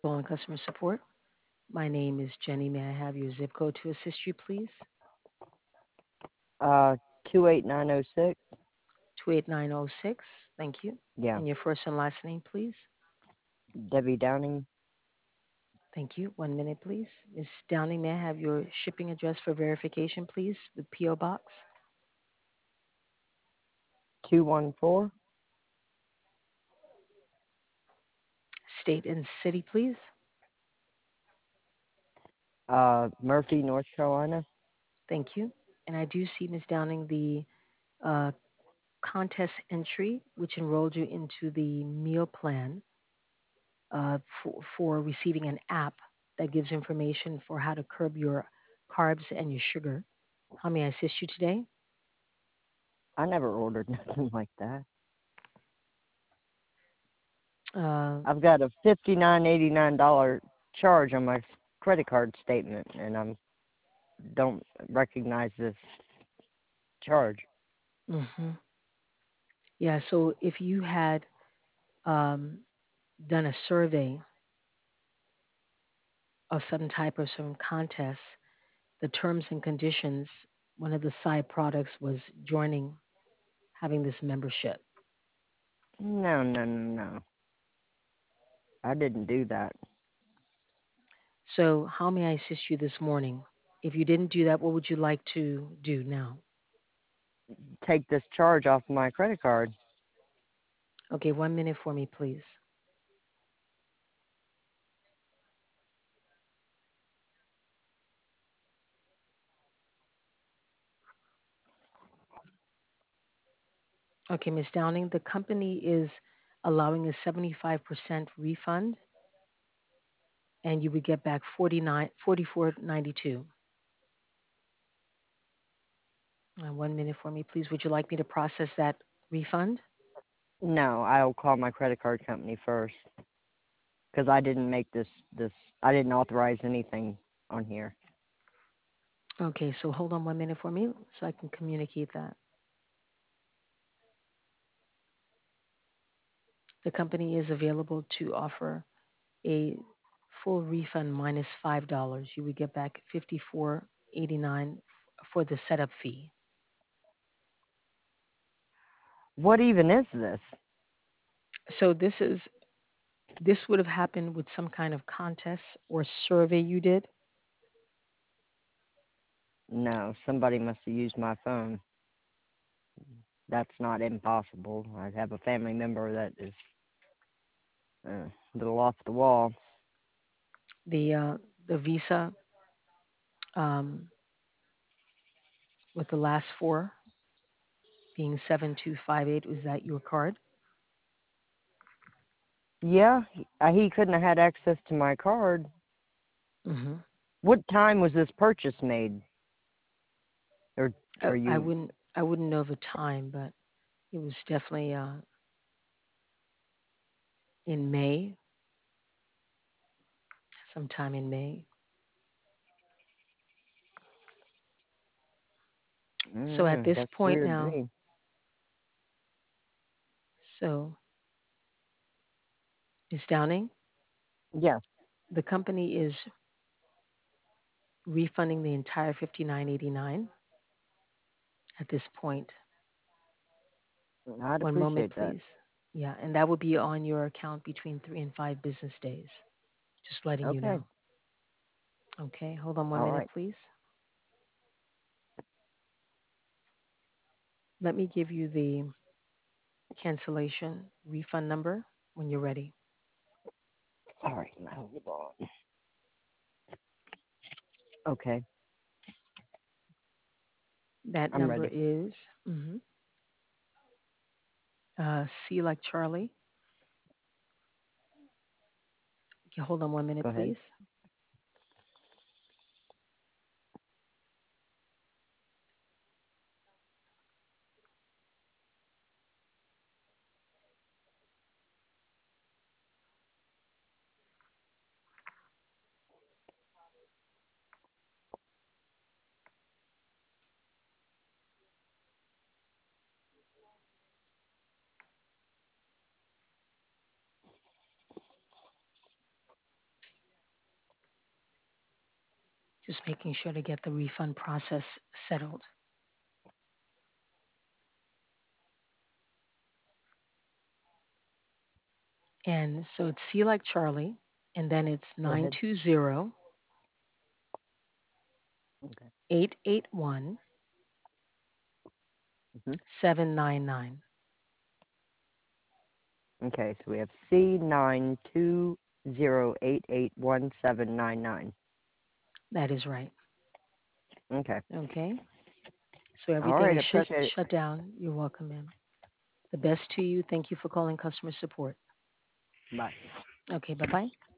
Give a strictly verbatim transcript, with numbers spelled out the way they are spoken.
Calling customer support. My name is Jenny. May I have your zip code to assist you, please? Uh, two eight nine zero six. two eight nine zero six. Thank you. Yeah, And your first and last name, please? Debbie Downing, Thank you. One minute, please. Miss Downing, may I have your shipping address for verification, please? The P O box, two one four. state and city, please. Uh, Murphy, North Carolina. Thank you. And I do see, Miss Downing, the uh, contest entry, which enrolled you into the meal plan uh, for, for receiving an app that gives information for how to curb your carbs and your sugar. How may I assist you today? I never ordered nothing like that. Uh, I've got a fifty nine eighty nine dollar charge on my credit card statement, and I don't recognize this charge. hmm Yeah, so if you had um, done a survey of some type of some contest, the terms and conditions, one of the side products was joining, having this membership. No, no, no, no. I didn't do that. So, how may I assist you this morning? If you didn't do that, what would you like to do now? Take this charge off my credit card. Okay, one minute for me, please. Okay, Miss Downing, the company is allowing a seventy-five percent refund, and you would get back forty-nine, forty-four ninety-two. Uh, one minute for me, please. Would you like me to process that refund? No, I'll call my credit card company first because I didn't make this. This I didn't authorize anything on here. Okay, so hold on one minute for me so I can communicate that. The company is available to offer a full refund minus five dollars. You would get back fifty-four eighty-nine for the setup fee. What even is this? So this is this would have happened with some kind of contest or survey you did. No, somebody must have used my phone. That's not impossible. I have a family member that is uh, a little off the wall. The uh, the Visa um, with the last four being seven two five eight. Was that your card? Yeah, he, uh, he couldn't have had access to my card. Mm-hmm. What time was this purchase made? Or I, are I you wouldn't I wouldn't know the time, but it was definitely uh, in May, sometime in May. So at Mm, this that's point weird to now, me. so Miss Downing, Yeah, the company is refunding the entire fifty-nine eighty-nine at this point. I'd One moment, appreciate that. please. Yeah, and that will be on your account between three and five business days. Just letting you Okay, know. Okay, hold on one all minute, right. please. Let me give you the cancellation refund number when you're ready. All right, now hold on. Okay, That I'm number ready. is mhm, uh, C like Charlie. Okay, hold on one minute, Go ahead. please. Just making sure to get the refund process settled. And so it's C like Charlie, and then it's Go ahead. nine two zero, Okay. eight eight one, hmm seven nine nine. Okay, so we have C nine two zero eight eight one seven nine nine. That is right. Okay. Okay. So All everything right, is shut appreciate it. shut down. You're welcome, ma'am. The best to you. Thank you for calling customer support. Bye. Okay, bye bye.